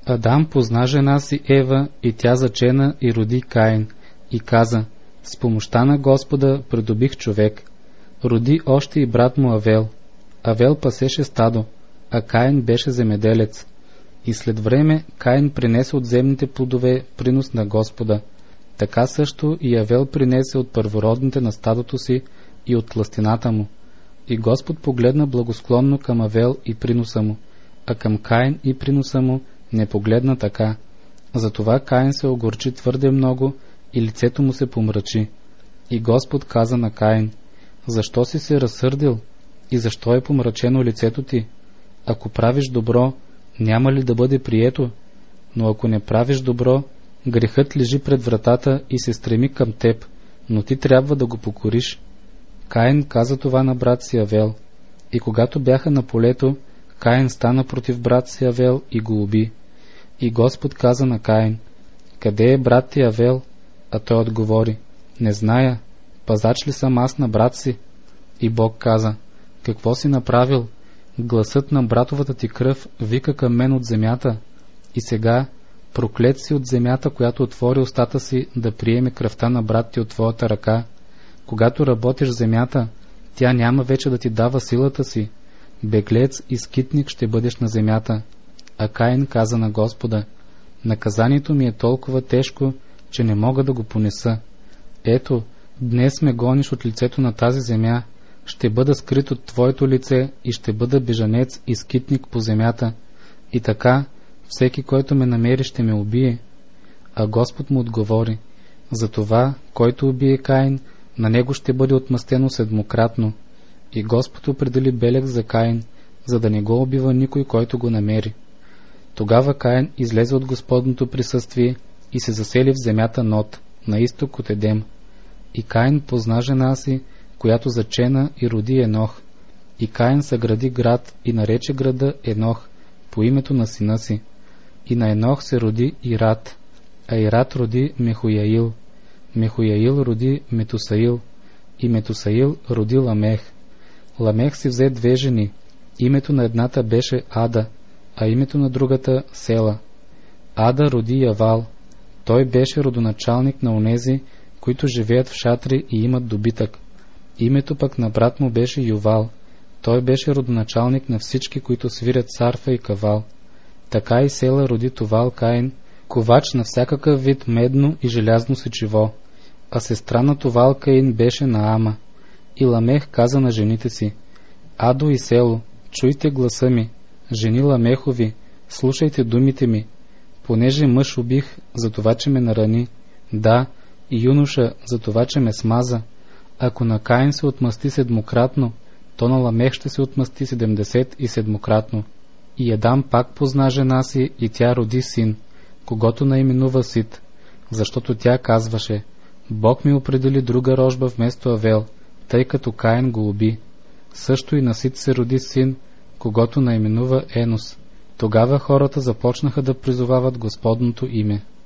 Адам позна жена си Ева и тя зачена и роди Каин и каза: с помощта на Господа придобих човек. Роди още и брат му Авел. Авел пасеше стадо, а Каин беше земеделец. И след време Каин принесе от земните плодове принос на Господа. Така също и Авел принесе от първородните на стадото си и от тлъстината му. И Господ погледна благосклонно към Авел и приноса му, а към Каин и приноса му не погледна така. Затова Каин се огорчи твърде много и лицето му се помрачи. И Господ каза на Каин: защо си се разсърдил и защо е помрачено лицето ти? Ако правиш добро, няма ли да бъде прието? Но ако не правиш добро, грехът лежи пред вратата и се стреми към теб, но ти трябва да го покориш. Каин каза това на брат си Авел. И когато бяха на полето, Каин стана против брат си Авел и го уби. И Господ каза на Каин: къде е брат ти Авел? А той отговори: не зная, пазач ли съм аз на брат си? И Бог каза: какво си направил? Гласът на братовата ти кръв вика към мен от земята. И сега проклет си от земята, която отвори устата си да приеме кръвта на брат ти от твоята ръка. Когато работиш земята, тя няма вече да ти дава силата си. Беглец и скитник ще бъдеш на земята. А Каин каза на Господа: наказанието ми е толкова тежко, че не мога да го понеса. Ето, днес ме гониш от лицето на тази земя, ще бъда скрит от твоето лице и ще бъда бежанец и скитник по земята. И така, всеки, който ме намери, ще ме убие. А Господ му отговори: затова, който убие Каин, на него ще бъде отмъстено седмократно. И Господ определи белег за Каин, за да не го убива никой, който го намери. Тогава Каин излезе от Господното присъствие и се засели в земята Нод, на изток от Едем. И Каин позна жена си, която зачена и роди Енох. И Каин съгради град и нарече града Енох по името на сина си. И на Енох се роди Ират, а Ират роди Мехуяил. Мехуяил роди Метусаил, и Метусаил роди Ламех. Ламех си взе две жени. Името на едната беше Ада, а името на другата Села. Ада роди Явал. Той беше родоначалник на онези, които живеят в шатри и имат добитък. Името пък на брат му беше Ювал. Той беше родоначалник на всички, които свирят сарфа и кавал. Така и Села роди Тувал Каин, ковач на всякакъв вид медно и желязно сечиво. А сестра на Тувал Каин беше Наама. И Ламех каза на жените си: Адо и Село, чуйте гласа ми, жени Ламехови, слушайте думите ми. Понеже мъж убих, за това, че ме нарани, да, и юноша, за това, че ме смаза. Ако на Каин се отмъсти седмократно, то на Ламех ще се отмъсти 77-кратно. И Адам пак позна жена си и тя роди син, когото наименува Сит, защото тя казваше: Бог ми определи друга рожба вместо Авел, тъй като Каин го уби. Също и на Сит се роди син, когото наименува Енос. Тогава хората започнаха да призовават Господното име.